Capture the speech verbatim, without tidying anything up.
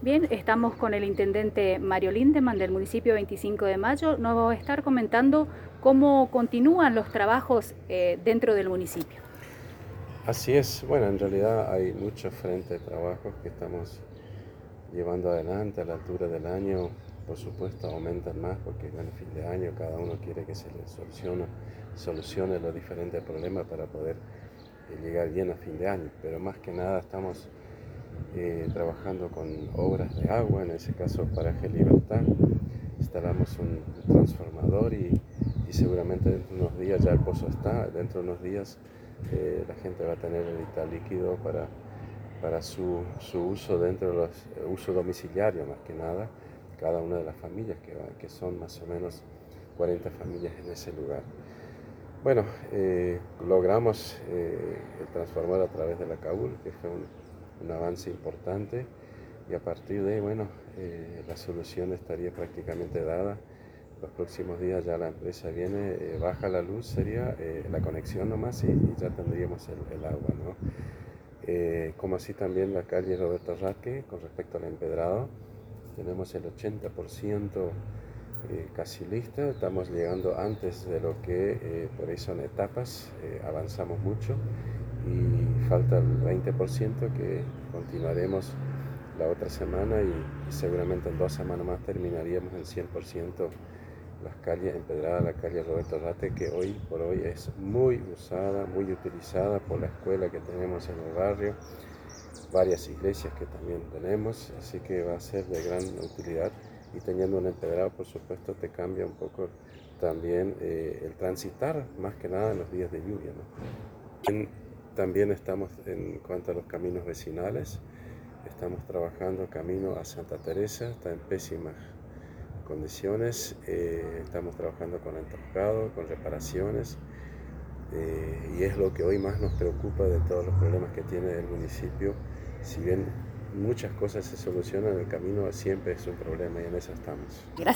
Bien, estamos con el intendente Mario Lindemann del municipio veinticinco de mayo. Nos va a estar comentando cómo continúan los trabajos eh, dentro del municipio. Así es, bueno, en realidad hay muchos frentes de trabajos que estamos llevando adelante a la altura del año. Por supuesto aumentan más porque en el fin de año cada uno quiere que se le solucione, solucione los diferentes problemas para poder eh, llegar bien a fin de año. Pero más que nada estamos eh, trabajando con obras de agua, en ese caso Paraje Libertad. Instalamos un transformador y, y seguramente dentro de unos días ya el pozo está, dentro de unos días eh, la gente va a tener el vital líquido para, para su, su uso dentro de los eh, uso domiciliario más que nada, cada una de las familias que, va, que son más o menos cuarenta familias en ese lugar. Bueno, eh, logramos eh, el transformador a través de la CAUL, que fue un, un avance importante, y a partir de ahí, bueno, eh, la solución estaría prácticamente dada. Los próximos días ya la empresa viene, eh, baja la luz, sería eh, la conexión nomás y, y ya tendríamos el, el agua, ¿no? Eh, como así también la calle Roberto Rasque, con respecto al empedrado, tenemos el ochenta por ciento eh, casi lista, estamos llegando antes de lo que eh, por ahí son etapas, eh, avanzamos mucho y falta el veinte por ciento que continuaremos la otra semana y, y seguramente en dos semanas más terminaríamos en cien por ciento las calles empedradas, la calle Roberto Rate, que hoy por hoy es muy usada, muy utilizada por la escuela que tenemos en el barrio, varias iglesias que también tenemos, así que va a ser de gran utilidad y teniendo un empedrado por supuesto te cambia un poco también eh, el transitar, más que nada en los días de lluvia, ¿no? En, también estamos en cuanto a los caminos vecinales, estamos trabajando camino a Santa Teresa, está en pésimas condiciones, eh, estamos trabajando con entorcado, con reparaciones eh, y es lo que hoy más nos preocupa de todos los problemas que tiene el municipio. Si bien muchas cosas se solucionan, el camino siempre es un problema y en eso estamos. Gracias.